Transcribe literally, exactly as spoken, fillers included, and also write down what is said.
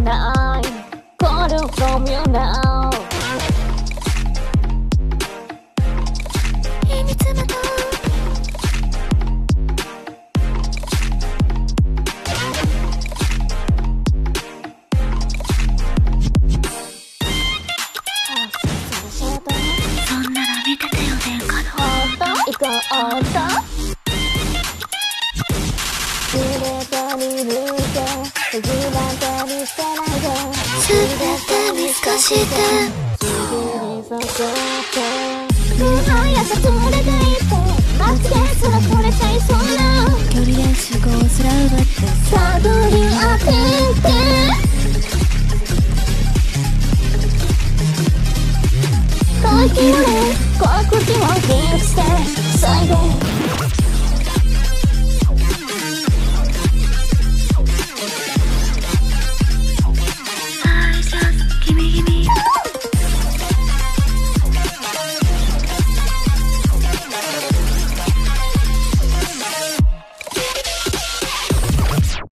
ないCall you from you now 秘密まとそんなら見ててよ電化の行こうと全てに見て次なんて見捨てないで全て見透かして次にそこって早く連れて行って罰ゲーすら取れちゃいそうな距離で思考すら奪って探り当てて遠い気をね怖く気を